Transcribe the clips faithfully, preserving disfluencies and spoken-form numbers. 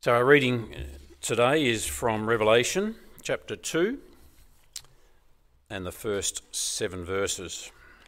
So our reading today is from Revelation chapter two and the first seven verses.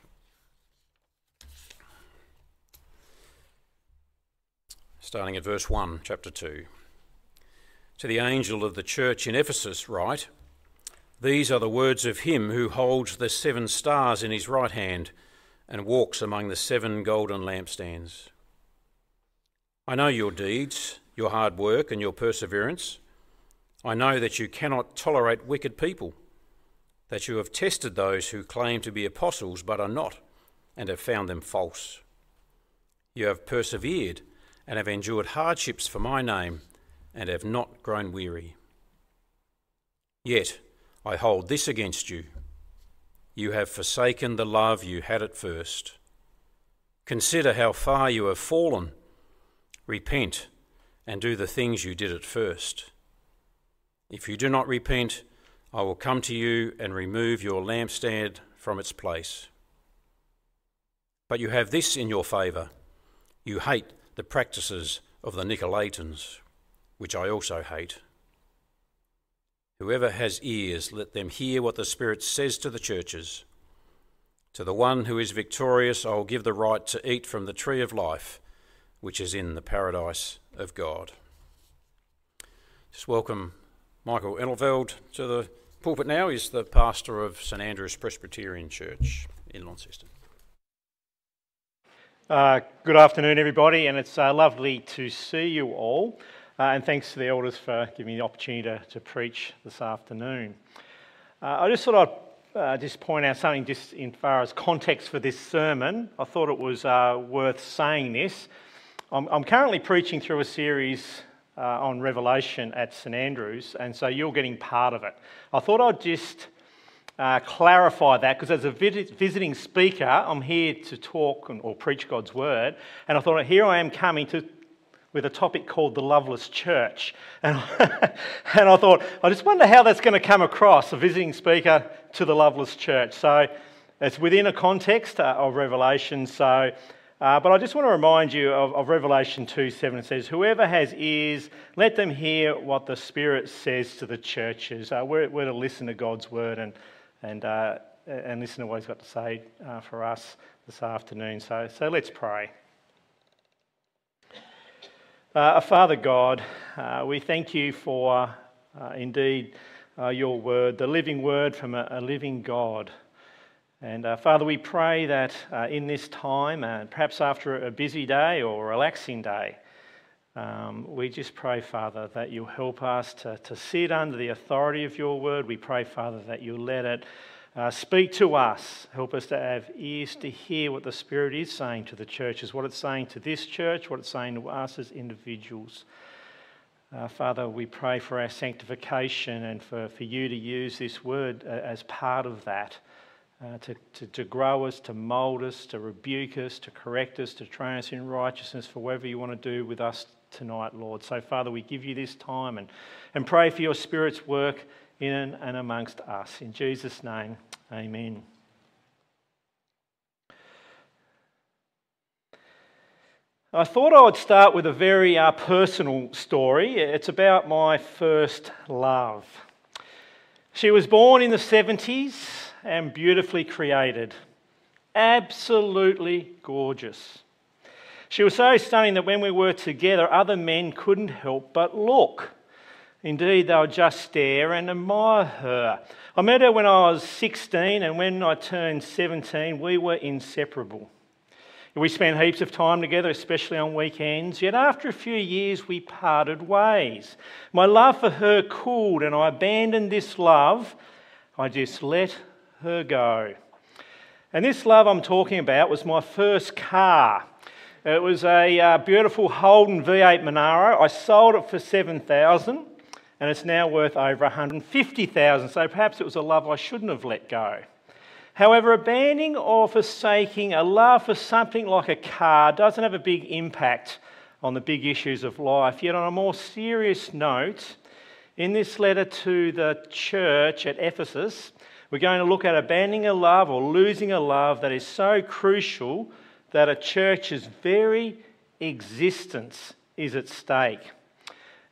Starting at verse one, chapter two. To the angel of the church in Ephesus write, "These are the words of him who holds the seven stars in his right hand and walks among the seven golden lampstands. I know your deeds, your hard work and your perseverance. I know that you cannot tolerate wicked people, that you have tested those who claim to be apostles but are not, and have found them false. You have persevered and have endured hardships for my name and have not grown weary. Yet I hold this against you. You have forsaken the love you had at first. Consider how far you have fallen. Repent and do the things you did at first. If you do not repent, I will come to you and remove your lampstand from its place. But you have this in your favour. You hate the practices of the Nicolaitans, which I also hate. Whoever has ears, let them hear what the Spirit says to the churches. To the one who is victorious, I will give the right to eat from the tree of life, which is in the paradise of God." Just welcome Michael Engelfeld to the pulpit now. He's the pastor of St Andrew's Presbyterian Church in Launceston. Uh, good afternoon, everybody, and it's uh, lovely to see you all. Uh, and thanks to the elders for giving me the opportunity to, to preach this afternoon. Uh, I just thought I'd uh, just point out something just in far as context for this sermon. I thought it was uh, worth saying this. I'm, I'm currently preaching through a series uh, on Revelation at St Andrew's, and so you're getting part of it. I thought I'd just uh, clarify that, because as a visiting speaker, I'm here to talk or preach God's word, and I thought here I am coming to with a topic called the Loveless Church. And, and I thought, I just wonder how that's going to come across, a visiting speaker to the Loveless Church. So it's within a context uh, of Revelation. So, uh, but I just want to remind you of, of Revelation two seven. It says, "Whoever has ears, let them hear what the Spirit says to the churches." Uh, we're, we're to listen to God's word and and uh, and listen to what He's got to say uh, for us this afternoon. So, so let's pray. Uh, Father God, uh, we thank you for uh, indeed uh, your word, the living word from a, a living God. And uh, Father, we pray that uh, in this time, and perhaps after a busy day or a relaxing day, um, we just pray, Father, that you'll help us to, to sit under the authority of your word. We pray, Father, that you'll let it Uh, speak to us. Help us to have ears to hear what the Spirit is saying to the churches, what it's saying to this church, what it's saying to us as individuals. Uh, Father, we pray for our sanctification and for, for you to use this word uh, as part of that, uh, to, to, to grow us, to mould us, to rebuke us, to correct us, to train us in righteousness for whatever you want to do with us tonight, Lord. So, Father, we give you this time and, and pray for your Spirit's work in and amongst us. In Jesus' name, amen. I thought I would start with a very uh, personal story. It's about my first love. She was born in the seventies and beautifully created. Absolutely gorgeous. She was so stunning that when we were together, other men couldn't help but look. Indeed, they would just stare and admire her. I met her when I was sixteen, and when I turned seventeen, we were inseparable. We spent heaps of time together, especially on weekends, yet after a few years we parted ways. My love for her cooled, and I abandoned this love. I just let her go. And this love I'm talking about was my first car. It was a uh, beautiful Holden V eight Monaro. I sold it for seven thousand dollars. And it's now worth over one hundred fifty thousand dollars, so perhaps it was a love I shouldn't have let go. However, abandoning or forsaking a love for something like a car doesn't have a big impact on the big issues of life. Yet on a more serious note, in this letter to the church at Ephesus, we're going to look at abandoning a love or losing a love that is so crucial that a church's very existence is at stake.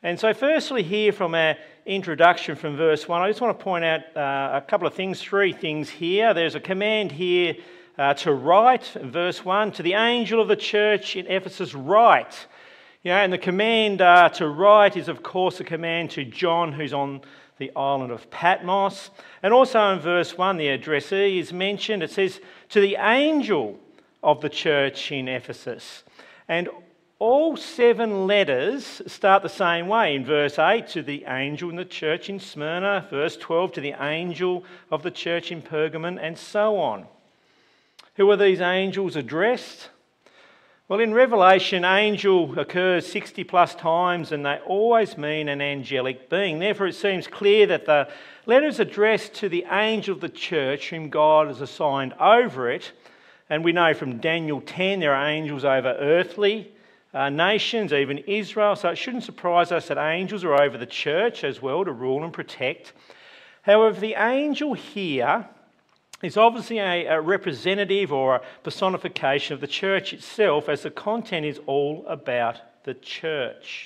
And so firstly here from our introduction from verse one, I just want to point out uh, a couple of things, three things here. There's a command here uh, to write, in verse one, to the angel of the church in Ephesus, write. You know, and the command uh, to write is of course a command to John, who's on the island of Patmos. And also in verse one, the addressee is mentioned. It says, to the angel of the church in Ephesus. And all seven letters start the same way. In verse eight, to the angel in the church in Smyrna. Verse twelve, to the angel of the church in Pergamon, and so on. Who are these angels addressed? Well, in Revelation, angel occurs sixty plus times, and they always mean an angelic being. Therefore, it seems clear that the letter is addressed to the angel of the church whom God has assigned over it. And we know from Daniel ten there are angels over earthly Uh, nations, even Israel, so it shouldn't surprise us that angels are over the church as well to rule and protect. However, the angel here is obviously a, a representative or a personification of the church itself, as the content is all about the church.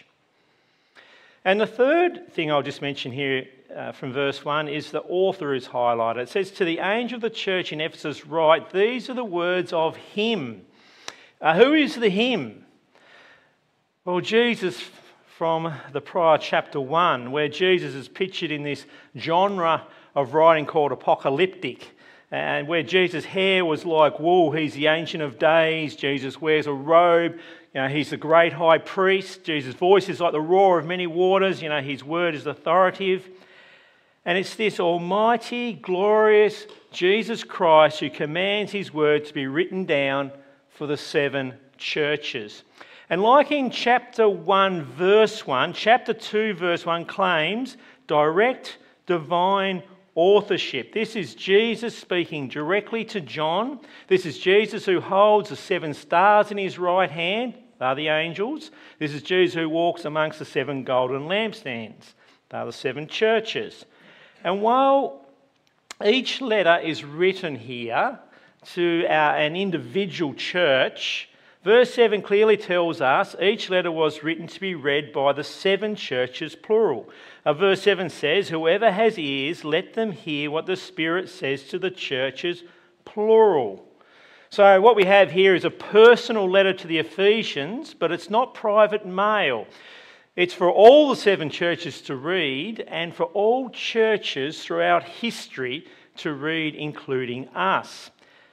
And the third thing I'll just mention here uh, from verse one is the author is highlighted. It says, to the angel of the church in Ephesus write, these are the words of him. Uh, who is the him? Well, Jesus, from the prior chapter one, where Jesus is pictured in this genre of writing called apocalyptic, and where Jesus' hair was like wool. He's the Ancient of Days. Jesus wears a robe. You know, he's the great high priest. Jesus' voice is like the roar of many waters. You know, his word is authoritative. And it's this almighty, glorious Jesus Christ who commands his word to be written down for the seven churches. And like in chapter one, verse one, chapter two, verse one claims direct divine authorship. This is Jesus speaking directly to John. This is Jesus who holds the seven stars in his right hand. They are the angels. This is Jesus who walks amongst the seven golden lampstands. They are the seven churches. And while each letter is written here to our, an individual church, verse seven clearly tells us each letter was written to be read by the seven churches, plural. Uh, verse seven says, whoever has ears, let them hear what the Spirit says to the churches, plural. So what we have here is a personal letter to the Ephesians, but it's not private mail. It's for all the seven churches to read and for all churches throughout history to read, including us.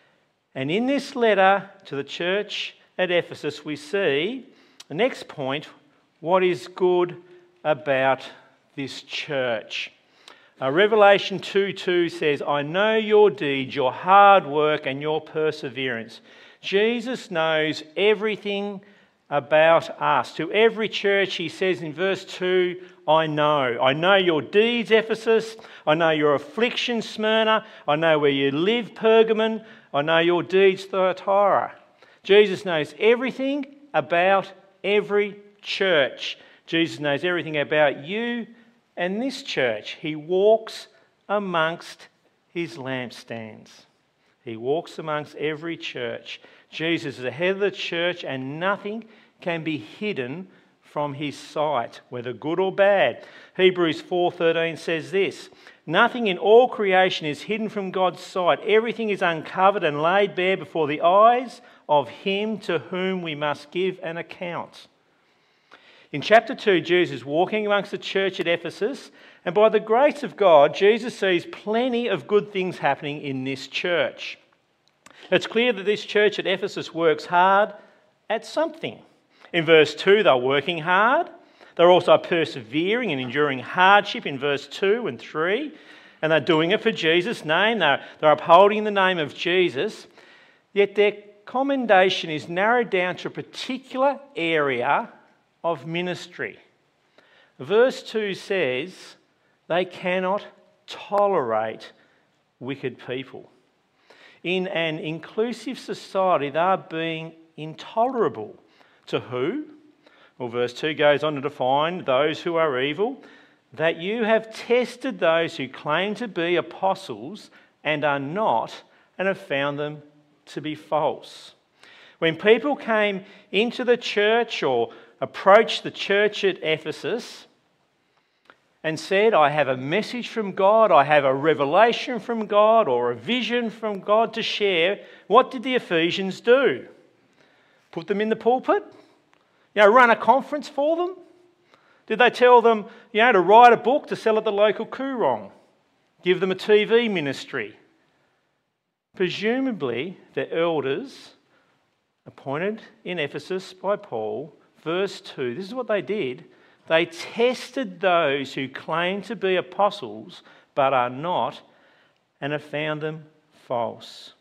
And in this letter to the church at Ephesus, we see, the next point, what is good about this church. Uh, Revelation two two says, I know your deeds, your hard work and your perseverance. Jesus knows everything about us. To every church, he says in verse two, I know. I know your deeds, Ephesus. I know your affliction, Smyrna. I know where you live, Pergamon. I know your deeds, Thyatira. Jesus knows everything about every church. Jesus knows everything about you and this church. He walks amongst his lampstands. He walks amongst every church. Jesus is the head of the church, and nothing can be hidden from his sight, whether good or bad. Hebrews four thirteen says this, nothing in all creation is hidden from God's sight. Everything is uncovered and laid bare before the eyes of him to whom we must give an account. In chapter two, Jesus is walking amongst the church at Ephesus, and by the grace of God, Jesus sees plenty of good things happening in this church. It's clear that this church at Ephesus works hard at something. In verse two, they're working hard. They're also persevering and enduring hardship in verse two and three. And they're doing it for Jesus' name. They're, they're upholding the name of Jesus. Yet their commendation is narrowed down to a particular area of ministry. Verse two says they cannot tolerate wicked people. In an inclusive society, they are being intolerable. To who? Well, verse two goes on to define those who are evil, that you have tested those who claim to be apostles and are not, and have found them to be false. When people came into the church or approached the church at Ephesus, and said, I have a message from God, I have a revelation from God or a vision from God to share, what did the Ephesians do? Put them in the pulpit? You know, run a conference for them? Did they tell them, you know, to write a book to sell at the local Koorong? Give them a T V ministry? Presumably, the elders appointed in Ephesus by Paul, verse two, this is what they did. They tested those who claim to be apostles but are not, and have found them false.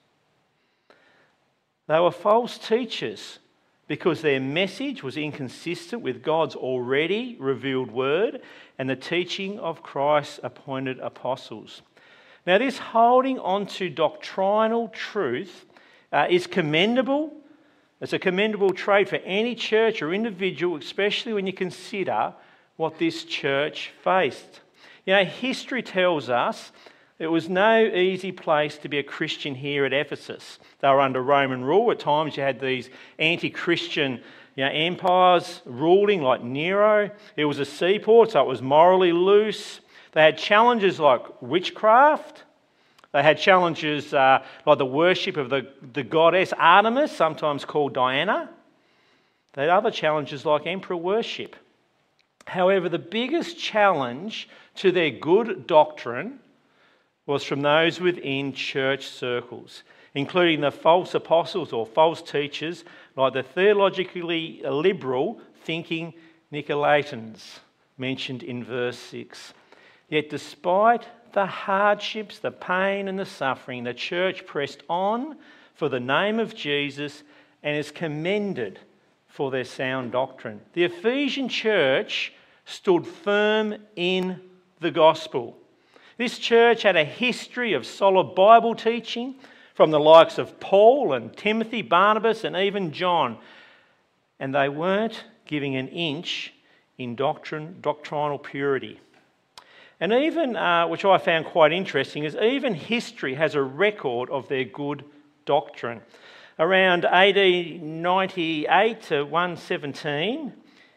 They were false teachers because their message was inconsistent with God's already revealed word and the teaching of Christ's appointed apostles. Now, this holding on to doctrinal truth uh, is commendable. It's a commendable trait for any church or individual, especially when you consider what this church faced. You know, history tells us it was no easy place to be a Christian here at Ephesus. They were under Roman rule. At times you had these anti-Christian you know, empires ruling like Nero. It was a seaport, so it was morally loose. They had challenges like witchcraft. They had challenges uh, like the worship of the, the goddess Artemis, sometimes called Diana. They had other challenges like emperor worship. However, the biggest challenge to their good doctrine was from those within church circles, including the false apostles or false teachers like the theologically liberal thinking Nicolaitans mentioned in verse six. Yet despite the hardships, the pain and the suffering, the church pressed on for the name of Jesus and is commended for their sound doctrine. The Ephesian church stood firm in the gospel. This church had a history of solid Bible teaching from the likes of Paul and Timothy, Barnabas and even John. And they weren't giving an inch in doctrine, doctrinal purity. And even, uh, which I found quite interesting, is even history has a record of their good doctrine. Around A D ninety-eight to one seventeen,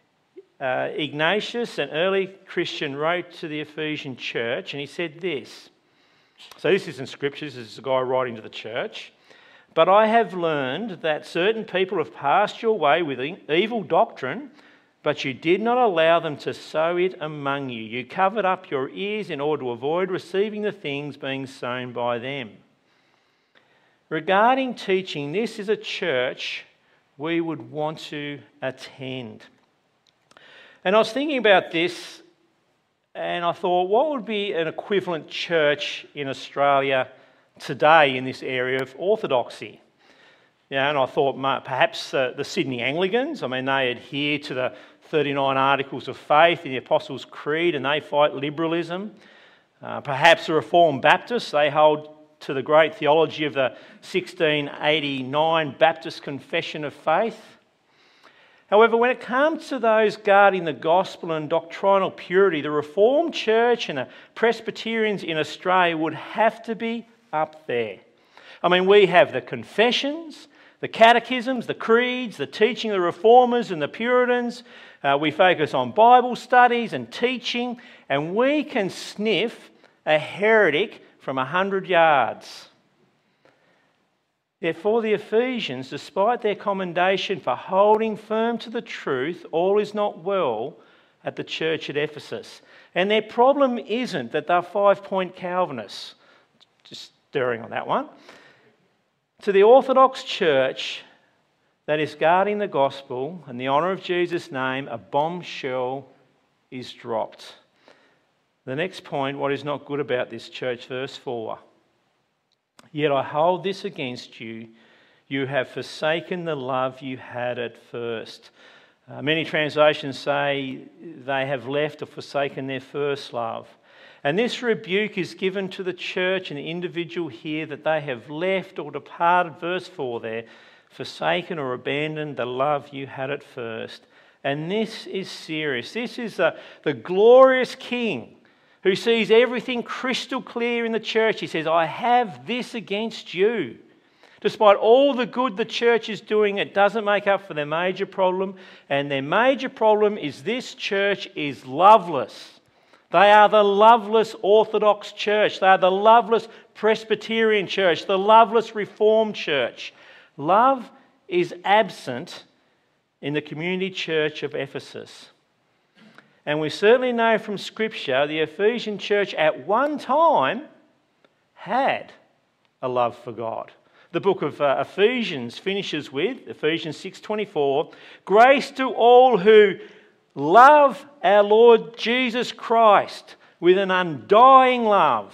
uh, Ignatius, an early Christian, wrote to the Ephesian church and he said this. So this is in Scriptures, this is a guy writing to the church. But I have learned that certain people have passed your way with evil doctrine, but you did not allow them to sow it among you. You covered up your ears in order to avoid receiving the things being sown by them. Regarding teaching, this is a church we would want to attend. And I was thinking about this and I thought, what would be an equivalent church in Australia today in this area of orthodoxy? Yeah, and I thought perhaps uh, the Sydney Anglicans. I mean, they adhere to the thirty-nine Articles of Faith in the Apostles' Creed and they fight liberalism. Uh, perhaps the Reformed Baptists, they hold to the great theology of the sixteen eighty-nine Baptist Confession of Faith. However, when it comes to those guarding the gospel and doctrinal purity, the Reformed Church and the Presbyterians in Australia would have to be up there. I mean, we have the confessions, the catechisms, the creeds, the teaching of the Reformers and the Puritans. Uh, we focus on Bible studies and teaching, and we can sniff a heretic from a hundred yards. Yet for the Ephesians, despite their commendation for holding firm to the truth, all is not well at the church at Ephesus. And their problem isn't that they're five-point Calvinists. Just stirring on that one. To the Orthodox Church that is guarding the gospel and the honour of Jesus' name, a bombshell is dropped. The next point, what is not good about this church, verse four. Yet I hold this against you, you have forsaken the love you had at first. Uh, many translations say they have left or forsaken their first love. And this rebuke is given to the church and the individual here that they have left or departed, verse four there, forsaken or abandoned the love you had at first. And this is serious. This is the, the glorious King who sees everything crystal clear in the church. He says, I have this against you. Despite all the good the church is doing, it doesn't make up for their major problem. And their major problem is this church is loveless. They are the loveless Orthodox Church. They are the loveless Presbyterian Church, the loveless Reformed Church. Love is absent in the community church of Ephesus. And we certainly know from Scripture the Ephesian church at one time had a love for God. The book of uh, Ephesians finishes with, Ephesians six twenty-four, grace to all who love our Lord Jesus Christ with an undying love.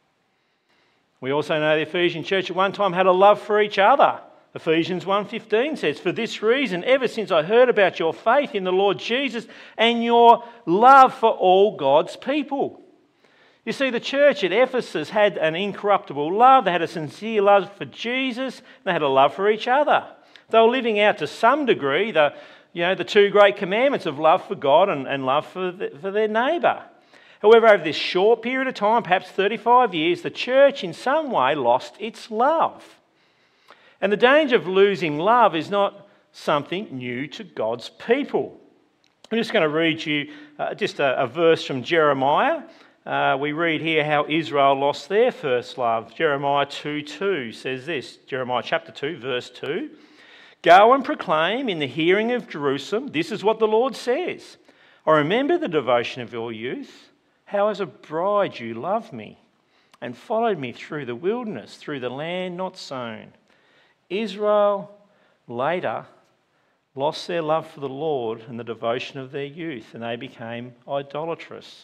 We also know the Ephesian church at one time had a love for each other. Ephesians one fifteen says, for this reason, ever since I heard about your faith in the Lord Jesus and your love for all God's people. You see, the church at Ephesus had an incorruptible love. They had a sincere love for Jesus. They had a love for each other. They were living out to some degree the, you know, the two great commandments of love for God and, and love for, the, for their neighbour. However, over this short period of time, perhaps thirty-five years, the church in some way lost its love. And the danger of losing love is not something new to God's people. I'm just going to read you uh, just a, a verse from Jeremiah. Uh, we read here how Israel lost their first love. Jeremiah two two says this, Jeremiah chapter two, verse two. Go and proclaim in the hearing of Jerusalem, this is what the Lord says. I remember the devotion of your youth, how as a bride you loved me and followed me through the wilderness, through the land not sown. Israel later lost their love for the Lord and the devotion of their youth, and they became idolatrous.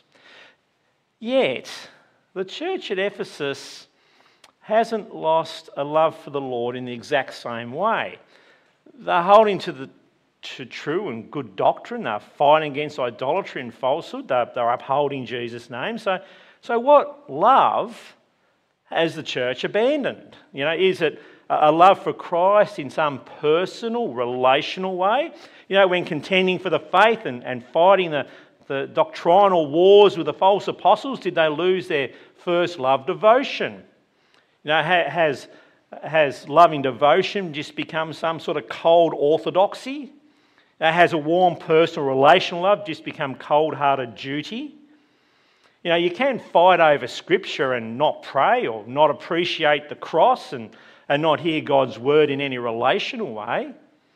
Yet, the church at Ephesus hasn't lost a love for the Lord in the exact same way. They're holding to the to true and good doctrine. They're fighting against idolatry and falsehood. They're, they're upholding Jesus' name. So, so what love has the church abandoned? You know, is it a love for Christ in some personal, relational way? You know, when contending for the faith and, and fighting the, the doctrinal wars with the false apostles, did they lose their first love devotion? You know, ha, has, has loving devotion just become some sort of cold orthodoxy? Uh, has a warm personal relational love just become cold-hearted duty? You know, you can fight over Scripture and not pray or not appreciate the cross and and not hear God's word in any relational way.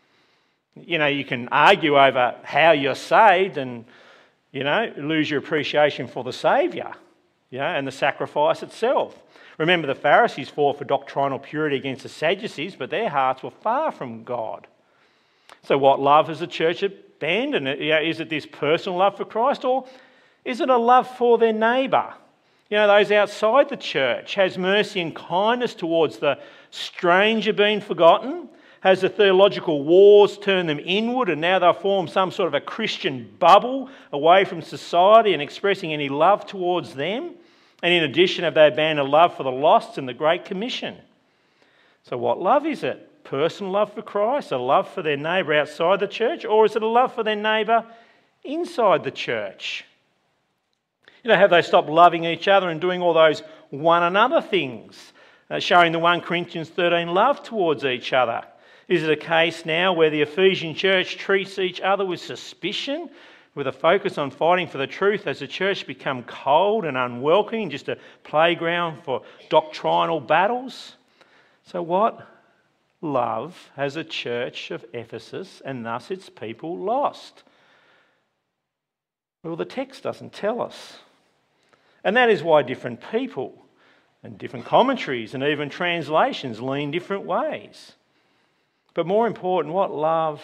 You know, you can argue over how you're saved and, you know, lose your appreciation for the Saviour, you know, and the sacrifice itself. Remember, the Pharisees fought for doctrinal purity against the Sadducees, but their hearts were far from God. So what love has the church abandoned? You know, is it this personal love for Christ, or is it a love for their neighbour? You know, those outside the church. Has mercy and kindness towards the stranger been forgotten? Has the theological wars turned them inward and now they've formed some sort of a Christian bubble away from society and expressing any love towards them? And in addition, have they abandoned love for the lost and the Great Commission? So what love is it? Personal love for Christ, a love for their neighbour outside the church, or is it a love for their neighbour inside the church? You know, have they stopped loving each other and doing all those one another things, uh, showing the First Corinthians thirteen love towards each other? Is it a case now where the Ephesian church treats each other with suspicion, with a focus on fighting for the truth? Has the church become cold and unwelcoming, just a playground for doctrinal battles? So what love has the church of Ephesus and thus its people lost? Well, the text doesn't tell us. And that is why different people and different commentaries and even translations lean different ways. But more important, what love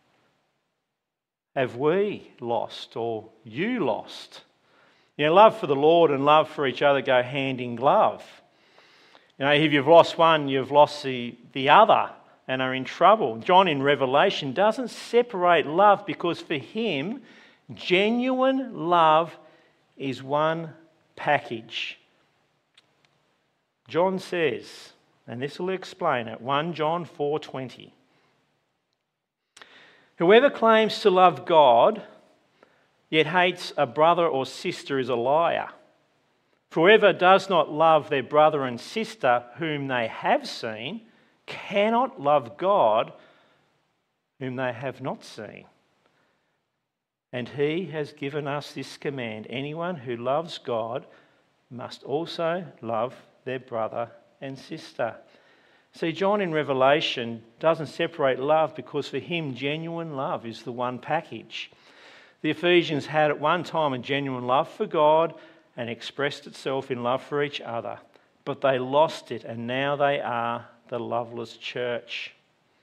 have we lost, or you lost? You know, love for the Lord and love for each other go hand in glove. You know, if you've lost one, you've lost the, the other and are in trouble. John in Revelation doesn't separate love, because for him, genuine love is one package. John says, and this will explain it, First John four twenty. Whoever claims to love God yet hates a brother or sister is a liar. For whoever does not love their brother and sister whom they have seen cannot love God whom they have not seen. And he has given us this command: anyone who loves God must also love their brother and sister. See, John in Revelation doesn't separate love, because for him genuine love is the one package. The Ephesians had at one time a genuine love for God and expressed itself in love for each other, but they lost it, and now they are the loveless church.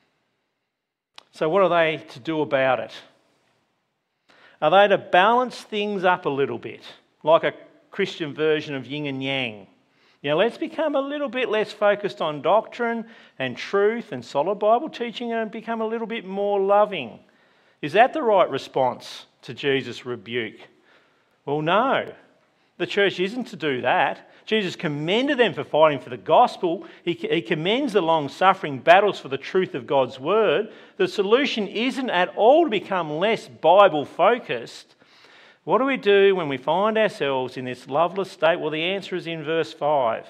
So what are they to do about it? Are they to balance things up a little bit, like a Christian version of yin and yang? You know, let's become a little bit less focused on doctrine and truth and solid Bible teaching and become a little bit more loving. Is that the right response to Jesus' rebuke? Well, no. The church isn't to do that. Jesus commended them for fighting for the gospel. He, he commends the long-suffering battles for the truth of God's word. The solution isn't at all to become less Bible-focused. What do we do when we find ourselves in this loveless state? Well, the answer is in verse five.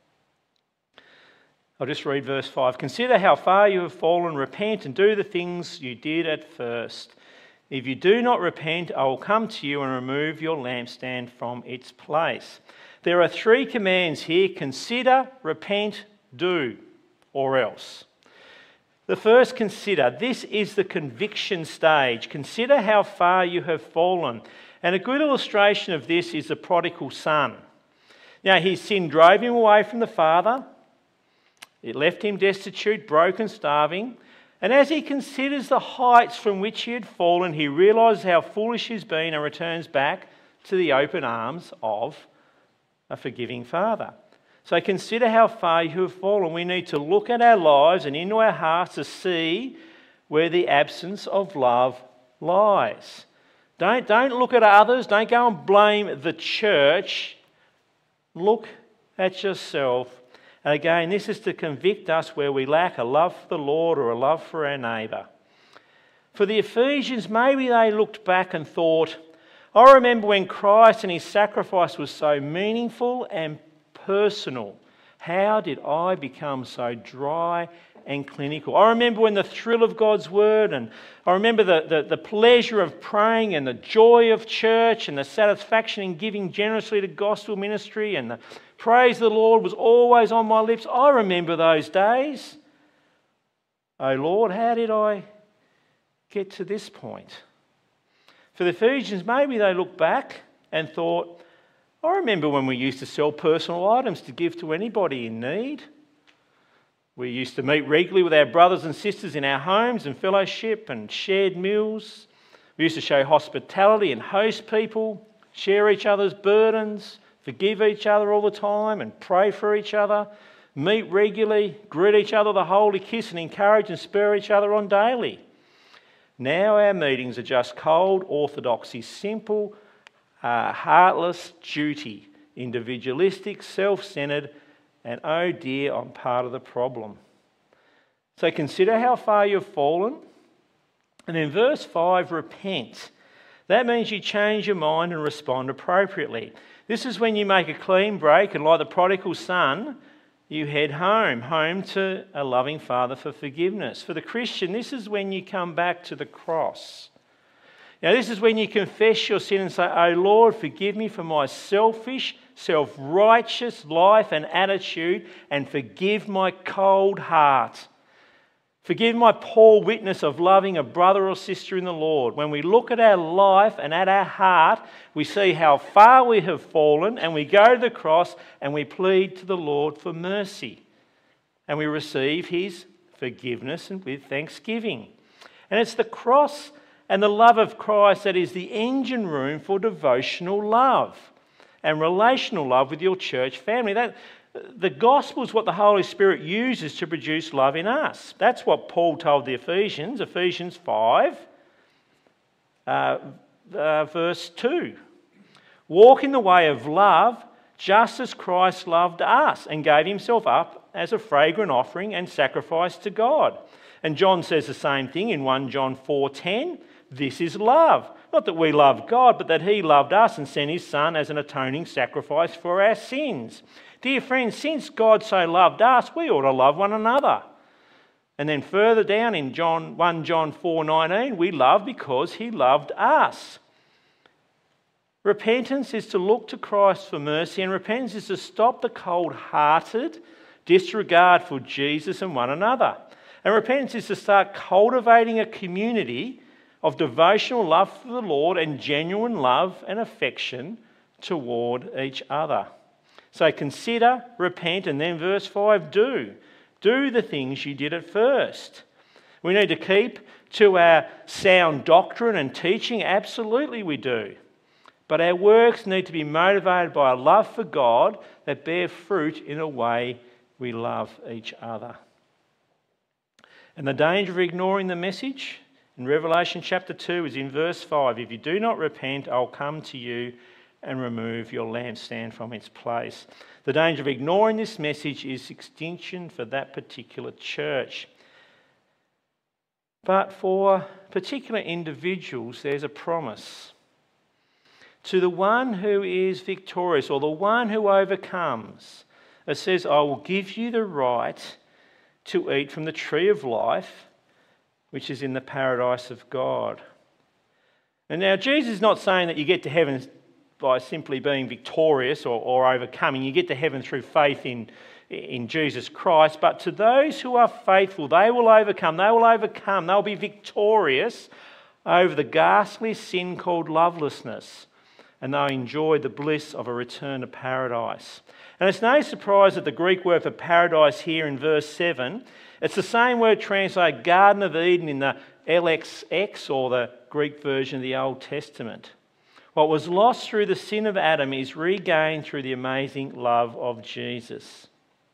I'll just read verse five. Consider how far you have fallen, repent and do the things you did at first. If you do not repent, I will come to you and remove your lampstand from its place. There are three commands here: consider, repent, do, or else. The first, consider. This is the conviction stage. Consider how far you have fallen. And a good illustration of this is the prodigal son. Now, his sin drove him away from the Father. It left him destitute, broken, starving. And as he considers the heights from which he had fallen, he realises how foolish he's been and returns back to the open arms of a forgiving Father. So consider how far you have fallen. We need to look at our lives and into our hearts to see where the absence of love lies. Don't, don't look at others. Don't go and blame the church. Look at yourself. And again, this is to convict us where we lack a love for the Lord or a love for our neighbour. For the Ephesians, maybe they looked back and thought, I remember when Christ and his sacrifice was so meaningful and personal. How did I become so dry and clinical? I remember when the thrill of God's word, and I remember the, the, the pleasure of praying and the joy of church and the satisfaction in giving generously to gospel ministry, and the praise of the Lord was always on my lips. I remember those days. Oh Lord, how did I get to this point? For the Ephesians, maybe they looked back and thought, I remember when we used to sell personal items to give to anybody in need. We used to meet regularly with our brothers and sisters in our homes and fellowship and shared meals. We used to show hospitality and host people, share each other's burdens, forgive each other all the time and pray for each other, meet regularly, greet each other with a holy kiss and encourage and spur each other on daily. Now our meetings are just cold orthodoxy, simple, uh, heartless duty, individualistic, self-centred, and oh dear, I'm part of the problem. So consider how far you've fallen. And then verse five, repent. That means you change your mind and respond appropriately. This is when you make a clean break and, like the prodigal son, you head home, home to a loving Father for forgiveness. For the Christian, this is when you come back to the cross. Now, this is when you confess your sin and say, oh Lord, forgive me for my selfish, self-righteous life and attitude, and forgive my cold heart. Forgive my poor witness of loving a brother or sister in the Lord. When we look at our life and at our heart, we see how far we have fallen, and we go to the cross and we plead to the Lord for mercy. And we receive his forgiveness and with thanksgiving. And it's the cross and the love of Christ that is the engine room for devotional love and relational love with your church family. That the gospel is what the Holy Spirit uses to produce love in us. That's what Paul told the Ephesians, Ephesians five, uh, uh, verse two. Walk in the way of love, just as Christ loved us and gave himself up as a fragrant offering and sacrifice to God. And John says the same thing in First John four ten. This is love. Not that we loved God, but that he loved us and sent his Son as an atoning sacrifice for our sins. Dear friends, since God so loved us, we ought to love one another. And then further down in John, First John four nineteen, we love because he loved us. Repentance is to look to Christ for mercy, and repentance is to stop the cold-hearted disregard for Jesus and one another. And repentance is to start cultivating a community of devotional love for the Lord and genuine love and affection toward each other. So consider, repent, and then verse five, do. Do the things you did at first. We need to keep to our sound doctrine and teaching. Absolutely we do. But our works need to be motivated by a love for God that bear fruit in a way we love each other. And the danger of ignoring the message in Revelation chapter two is in verse five. If you do not repent, I'll come to you and remove your lampstand from its place. The danger of ignoring this message is extinction for that particular church. But for particular individuals, there's a promise. To the one who is victorious, or the one who overcomes, it says, I will give you the right to eat from the tree of life, which is in the paradise of God. And now Jesus is not saying that you get to heaven by simply being victorious or, or overcoming. You get to heaven through faith in, in Jesus Christ. But to those who are faithful, they will overcome. They will overcome. They'll be victorious over the ghastly sin called lovelessness. And they'll enjoy the bliss of a return to paradise. And it's no surprise that the Greek word for paradise here in verse seven, it's the same word translated Garden of Eden in the L X X, or the Greek version of the Old Testament. What was lost through the sin of Adam is regained through the amazing love of Jesus.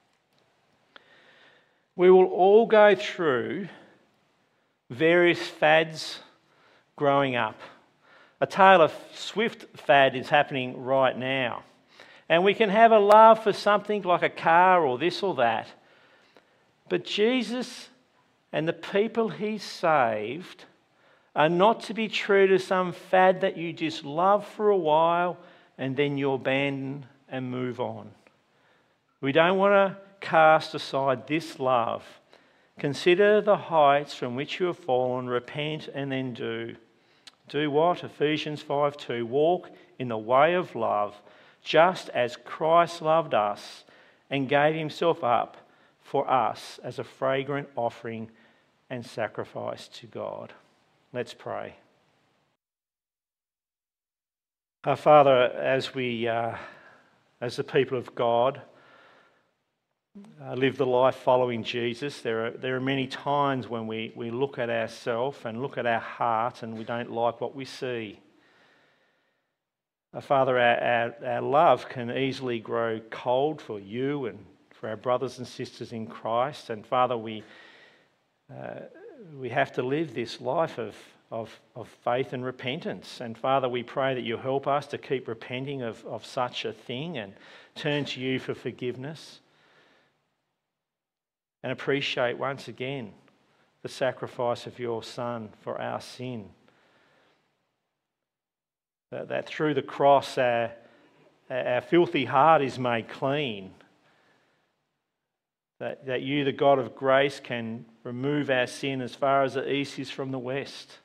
We will all go through various fads growing up. A Taylor Swift fad is happening right now. And we can have a love for something like a car or this or that. But Jesus and the people he saved are not to be treated as some fad that you just love for a while and then you abandon and move on. We don't want to cast aside this love. Consider the heights from which you have fallen, repent and then do. Do what? Ephesians five two. Walk in the way of love, just as Christ loved us and gave himself up for us as a fragrant offering and sacrifice to God. Let's pray. Our Father, as we, uh, as the people of God, uh, live the life following Jesus, there are there are many times when we, we look at ourselves and look at our heart and we don't like what we see. Uh, Father, our, our, our love can easily grow cold for you and for our brothers and sisters in Christ. And Father, we uh, we have to live this life of, of, of faith and repentance. And Father, we pray that you help us to keep repenting of, of such a thing and turn to you for forgiveness. And appreciate once again the sacrifice of your Son for our sin. That, that through the cross our, our filthy heart is made clean. That, that you, the God of grace, can remove our sin as far as the east is from the west.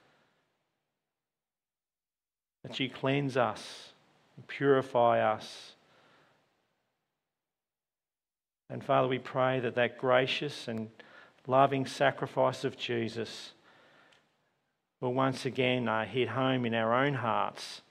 That you cleanse us and purify us. And Father, we pray that that gracious and loving sacrifice of Jesus will once again uh, hit home in our own hearts.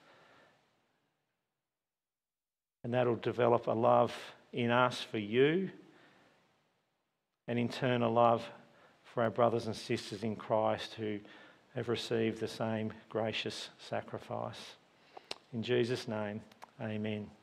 And that'll develop a love in us for you, and in turn a love for our brothers and sisters in Christ who have received the same gracious sacrifice. In Jesus' name, amen.